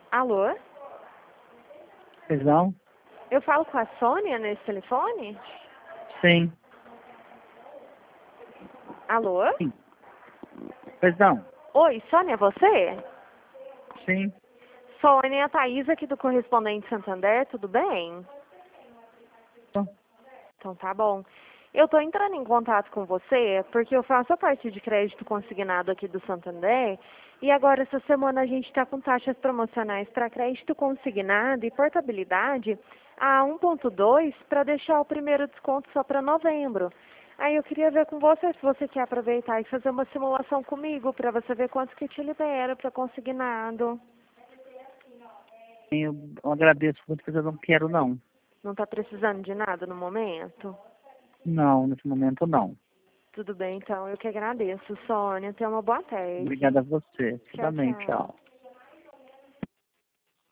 Alô? Pois não? Eu falo com a Sônia nesse telefone? Sim. Alô? Sim. Pois não? Oi, Sônia, é você? Sim. Sônia, a Thaís aqui do Correspondente Santander, tudo bem? Então tá bom. Eu tô entrando em contato com você porque eu faço a parte de crédito consignado aqui do Santander e agora essa semana a gente está com taxas promocionais para crédito consignado e portabilidade a 1,2 para deixar o primeiro desconto só para novembro. Aí eu queria ver com você se você quer aproveitar e fazer uma simulação comigo para você ver quanto que te libera para consignado. Eu agradeço muito, mas eu não quero não. Não está precisando de nada no momento? Não, nesse momento não. Tudo bem, então. Eu que agradeço, Sônia. Tenha uma boa tarde. Obrigada a você. Você Tchau, também, tchau. tchau.